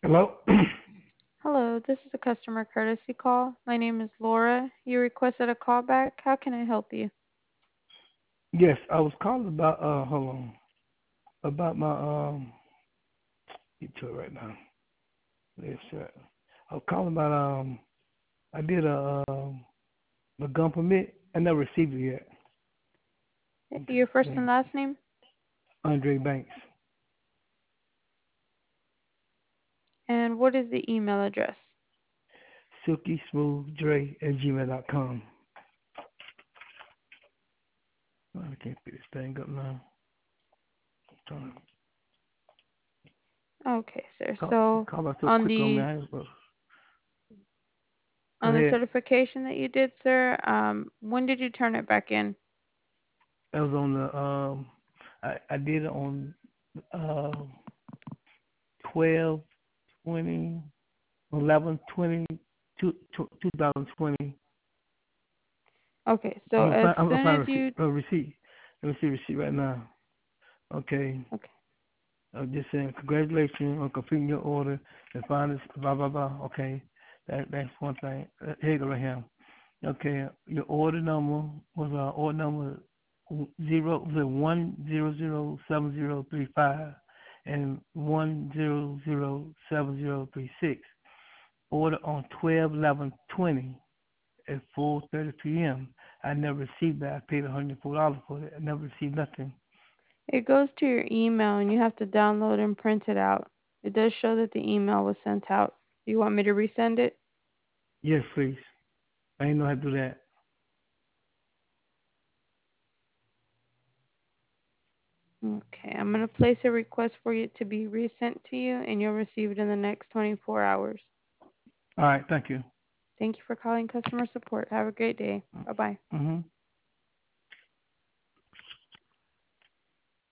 Hello? Hello, this is a customer courtesy call. My name is Laura. You requested a call back. How can I help you? Yes, I was calling about hold on. About my get to it right now. Let's check. I was calling about I did a gun permit. I never received it yet. Your first and Okay. last name? Andre Banks. And what is the email address? Silky Smooth Dre at gmail.com. I can't pick this thing up now. I'm trying to Okay, sir. call, So call out so on quick on me. the Go on the ahead. certification that you did, sir, when did you turn it back in? That was on the I did it on uh 12 20 11/20 2020. Okay, so as I'm gonna soon find as you a receipt. Let me see a receipt right now. Okay. okay. I'm just saying congratulations on completing your order and find this blah blah blah. Okay. That's one thing. Here you go right here. Okay. Your order number was order number 1007035 and 1007036. Order on 12/11/20 at 4:30 p.m. I never received that. I paid $104 for it. I never received nothing. It goes to your email and you have to download and print it out. It does show that the email was sent out. Do you want me to resend it? Yes, please. I didn't know how to do that. Okay, I'm going to place a request for it to be resent to you and you'll receive it in the next 24 hours. All right, thank you. Thank you for calling customer support. Have a great day. Bye bye. Mhm.